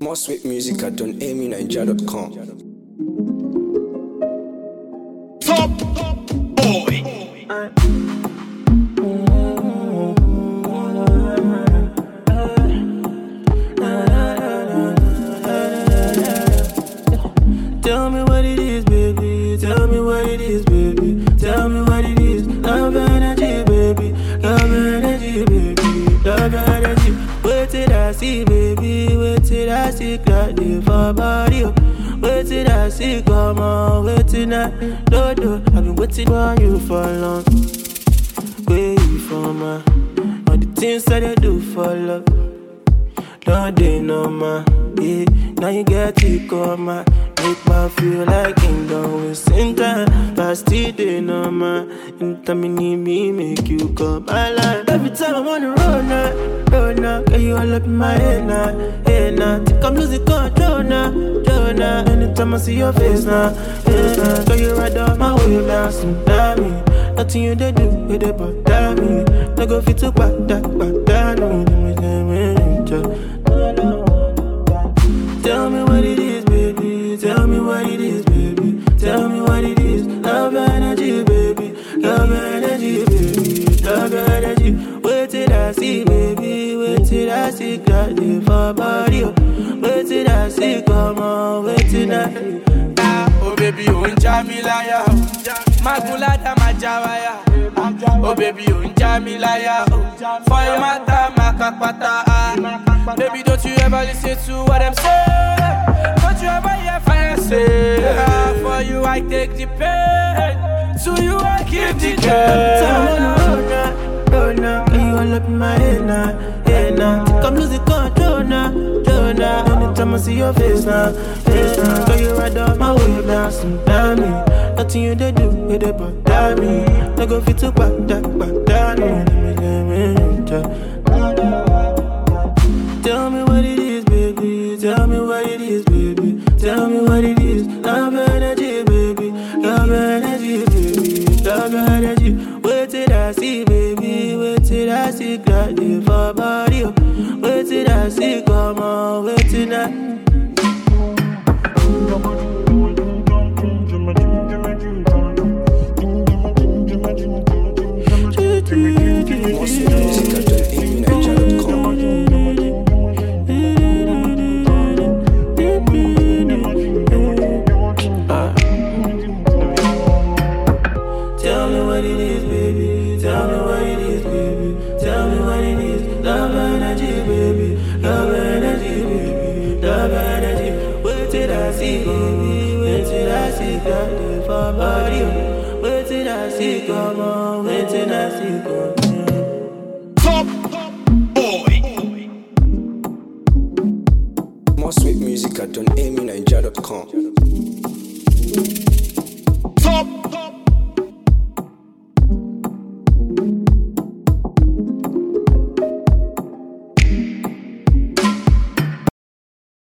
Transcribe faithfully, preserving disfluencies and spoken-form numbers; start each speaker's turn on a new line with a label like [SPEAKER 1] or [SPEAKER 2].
[SPEAKER 1] More sweet music at don amy niger dot com.
[SPEAKER 2] Top boy.
[SPEAKER 3] Tell me what it is, baby. Tell me what it is, baby. Tell me what it is. Love energy, baby. Love energy, baby. Love energy. Wait till I see, baby. Wait till I see gladly for body. Wait till I see, come on. Wait till I do do. I've been waiting for you for long. Wait for my all the things that I do for love. Don't they know my yeah. Now you get to come my make me feel like kingdom wasting time. But still they know my anytime you need me, make you come my life. Every time I'm on the road now, road now, girl you all up in my head now, head now. Think I'm losing control now, control now. Anytime I see your face now, face now. Girl you right down my way now, tsunami. Nothing you they do with it but damn me. No go fit to back that, back that no. Tell me what it is, baby. Tell me what it is, baby. Tell me what it is. Love energy, baby. Love energy, baby. Love energy. Wait till I see, baby. Wait till I see gladly for body. Wait till I see, come on. Wait till I
[SPEAKER 4] ah, oh baby, oh Jamilaya. Makulada majawaya. Oh baby, oh Jamilaya. For your matter, makapata. Baby, don't you ever listen to what I'm saying? Don't you ever hear fire say? Ah, for you I take the pain. To you I give the care.
[SPEAKER 3] Time on the road now, road now. Girl, you all up in my head now, head now. Think I'm losing control now, control now. Anytime I see your face now, face now. Girl, you right down my way now, tsunami. Nothing you they do with it but damn me. No go fit to back that, back that no. Tell me what it is, baby. Tell me what it is, baby. Tell me what it is. Love energy, baby. Love energy, baby. Love energy. Wait till I see, baby. Wait till I see gladly for body. Wait till I see, come on. Wait till I.
[SPEAKER 1] More sweet music at don amy niger dot com.
[SPEAKER 3] Tell me what it is, baby. Tell me what it is, baby. Tell me what it is. Love energy, baby. Love energy, baby. Love energy. Wait till I see, baby. Wait till I see gladly for body. Wait till I see, come on. Wait till I see, come on.
[SPEAKER 2] Top boy.
[SPEAKER 1] More sweet music at don amy niger dot com.